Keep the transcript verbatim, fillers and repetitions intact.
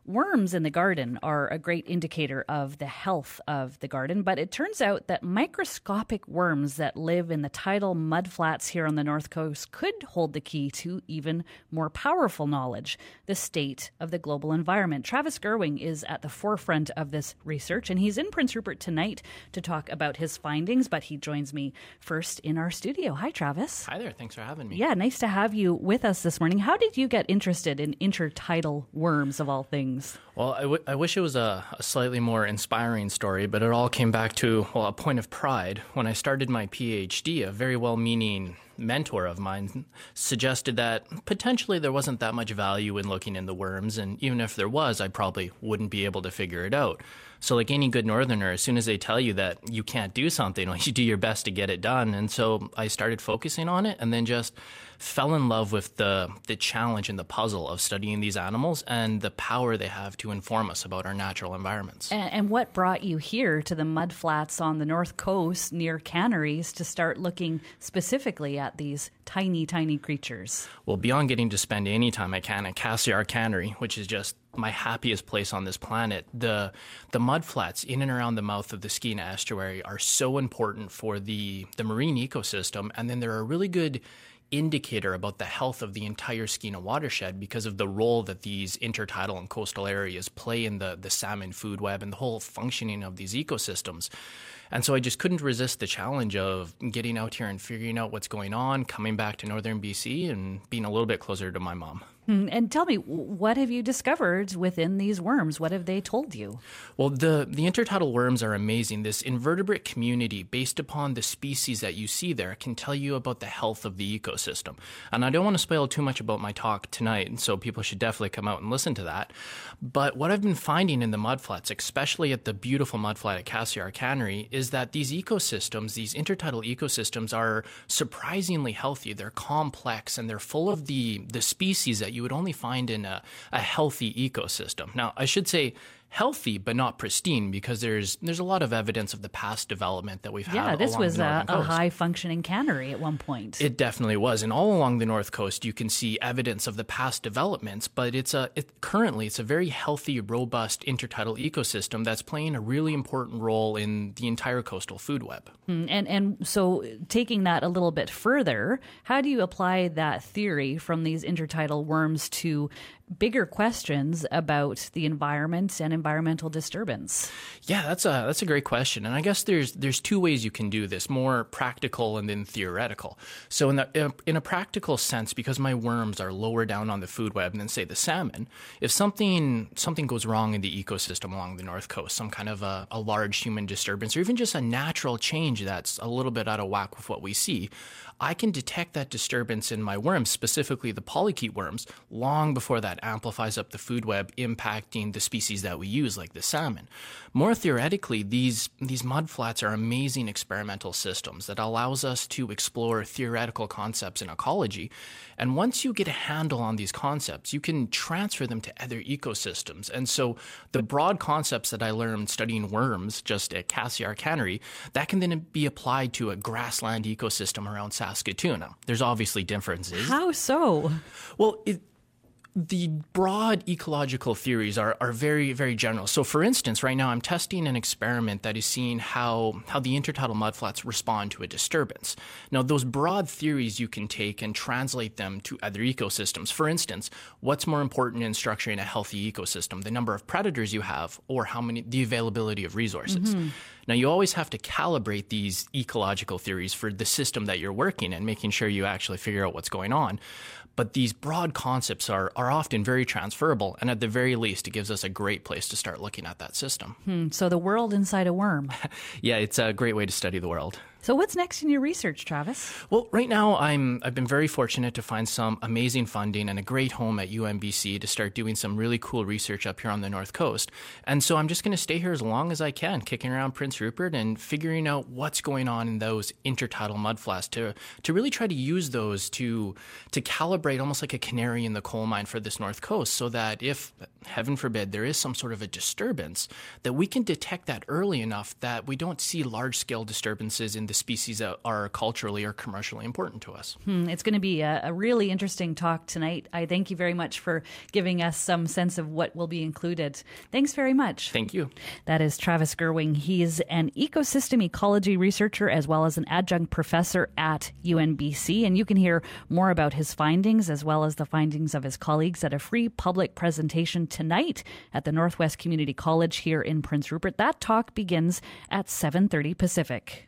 Worms in the garden are a great indicator of the health of the garden, but it turns out that microscopic worms that live in the tidal mudflats here on the North Coast could hold the key to even more powerful knowledge, the state of the global environment. Travis Gerwing is at the forefront of this research, and he's in Prince Rupert tonight to talk about his findings, but he joins me first in our studio. Hi, Travis. Hi there. Thanks for having me. Yeah, nice to have you with us this morning. How did you get interested in intertidal worms, of all things? Well, I, w- I wish it was a, a slightly more inspiring story, but it all came back to, well, a point of pride. When I started my PhD, a very well-meaning mentor of mine suggested that potentially there wasn't that much value in looking into worms, and even if there was, I probably wouldn't be able to figure it out. So like any good northerner, as soon as they tell you that you can't do something, well, you do your best to get it done. And so I started focusing on it and then just fell in love with the the challenge and the puzzle of studying these animals and the power they have to inform us about our natural environments. And, and what brought you here to the mudflats on the North Coast near canneries to start looking specifically at these tiny, tiny creatures? Well, beyond getting to spend any time I can at Cassiar Cannery, which is just my happiest place on this planet, the the mudflats in and around the mouth of the Skeena Estuary are so important for the, the marine ecosystem, and then they're a really good indicator about the health of the entire Skeena watershed because of the role that these intertidal and coastal areas play in the, the salmon food web and the whole functioning of these ecosystems. And so I just couldn't resist the challenge of getting out here and figuring out what's going on, coming back to northern B C and being a little bit closer to my mom. And tell me, what have you discovered within these worms? What have they told you? Well, the, the intertidal worms are amazing. This invertebrate community, based upon the species that you see there, can tell you about the health of the ecosystem. And I don't want to spoil too much about my talk tonight, and so people should definitely come out and listen to that. But what I've been finding in the mudflats, especially at the beautiful mudflat at Cassiar Cannery, is that these ecosystems, these intertidal ecosystems, are surprisingly healthy. They're complex, and they're full of the, the species that you you would only find in a, a healthy ecosystem. Now, I should say healthy, but not pristine, because there's there's a lot of evidence of the past development that we've had. Yeah, this along was the a, northern a coast. high-functioning cannery at one point. It definitely was, and all along the North Coast, you can see evidence of the past developments. But it's a it, currently it's a very healthy, robust intertidal ecosystem that's playing a really important role in the entire coastal food web. Mm, and and so, taking that a little bit further, how do you apply that theory from these intertidal worms to bigger questions about the environment and environmental disturbance? Yeah, that's a that's a great question, and I guess there's there's two ways you can do this: more practical and then theoretical. So in the in a practical sense, because my worms are lower down on the food web than say the salmon, if something something goes wrong in the ecosystem along the North Coast, some kind of a, a large human disturbance, or even just a natural change that's a little bit out of whack with what we see, I can detect that disturbance in my worms, specifically the polychaete worms, long before that amplifies up the food web, impacting the species that we use, like the salmon. More theoretically, these these mudflats are amazing experimental systems that allows us to explore theoretical concepts in ecology. And once you get a handle on these concepts, you can transfer them to other ecosystems. And so the broad concepts that I learned studying worms just at Cassiar Cannery, that can then be applied to a grassland ecosystem around Saskatoon. Now, there's obviously differences. How so? Well, it, the broad ecological theories are, are very, very general. So, for instance, right now I'm testing an experiment that is seeing how, how the intertidal mudflats respond to a disturbance. Now, those broad theories you can take and translate them to other ecosystems. For instance, what's more important in structuring a healthy ecosystem, the number of predators you have or how many the availability of resources? Mm-hmm. Now, you always have to calibrate these ecological theories for the system that you're working in, making sure you actually figure out what's going on. But these broad concepts are, are often very transferable, and at the very least, it gives us a great place to start looking at that system. Hmm, so the world inside a worm. Yeah, it's a great way to study the world. So what's next in your research, Travis? Well, right now, I'm, I've been very fortunate to find some amazing funding and a great home at U M B C to start doing some really cool research up here on the North Coast. And so I'm just going to stay here as long as I can, kicking around Prince Rupert and figuring out what's going on in those intertidal mudflats to, to really try to use those to, to calibrate almost like a canary in the coal mine for this North Coast, so that if, heaven forbid, there is some sort of a disturbance, that we can detect that early enough that we don't see large-scale disturbances in the species that are culturally or commercially important to us. Hmm, it's going to be a, a really interesting talk tonight. I thank you very much for giving us some sense of what will be included. Thanks very much. Thank you. That is Travis Gerwing. He is an ecosystem ecology researcher as well as an adjunct professor at U N B C. And you can hear more about his findings as well as the findings of his colleagues at a free public presentation tonight at the Northwest Community College here in Prince Rupert. That talk begins at seven thirty Pacific.